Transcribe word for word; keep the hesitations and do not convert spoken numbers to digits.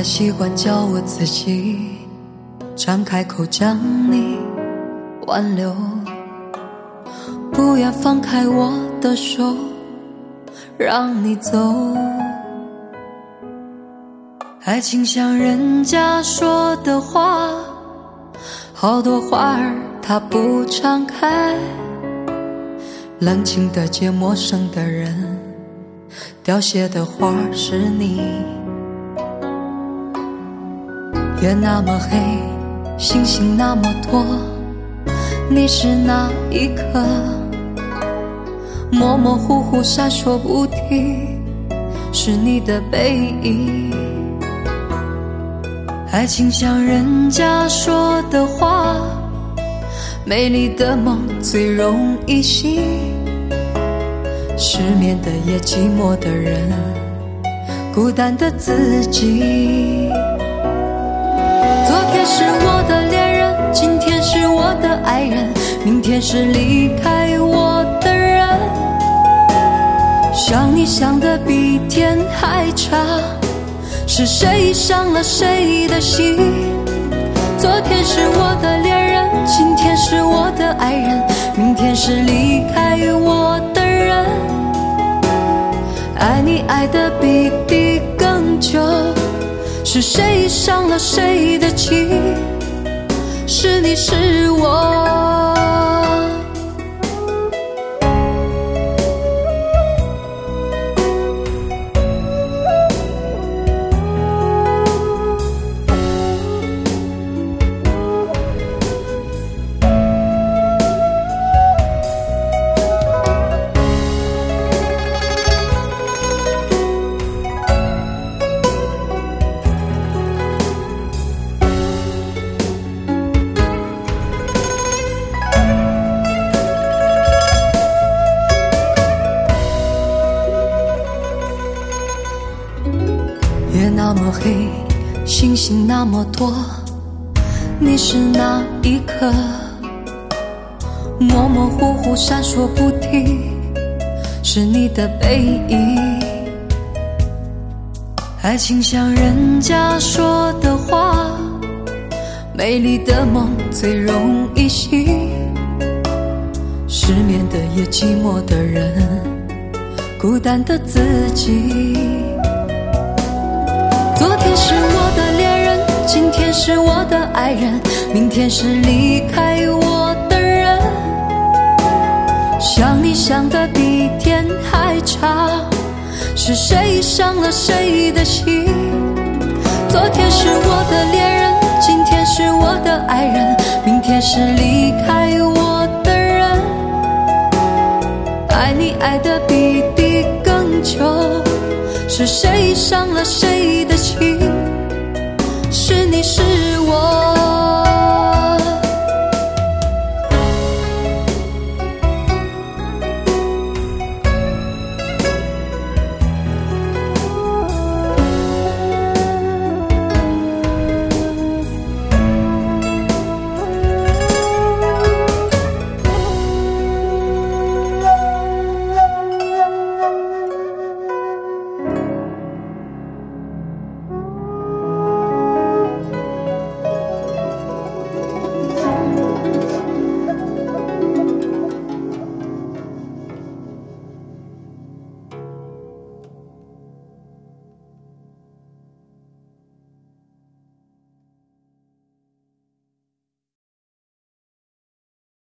来习惯叫我自己张开口将你挽留，不要放开我的手让你走。爱情像人家说的花，好多花儿它不常开，冷清的街陌生的人，凋谢的花是你。夜那么黑，星星那么多，你是哪一颗？模模糊糊闪烁不停，是你的背影。爱情像人家说的话，美丽的梦最容易醒，失眠的夜，寂寞的人，孤单的自己。昨天是我的恋人，今天是我的爱人，明天是离开我的人。想你想得比天还长，是谁伤了谁的心？昨天是我的恋人，今天是我的爱人，明天是离开我的人。爱你爱得比你更久，是谁伤了谁的情？是你是我。夜那么黑，星星那么多，你是哪一颗？模模糊糊闪烁不停，是你的背影。爱情像人家说的话，美丽的梦最容易醒，失眠的夜，寂寞的人，孤单的自己。昨天是我的恋人，今天是我的爱人，明天是离开我的人。想你想得比天还长，是谁伤了谁的心？昨天是我的恋人，今天是我的爱人，明天是离开我的人。爱你爱得比你更久，是谁伤了谁的情？是你是我。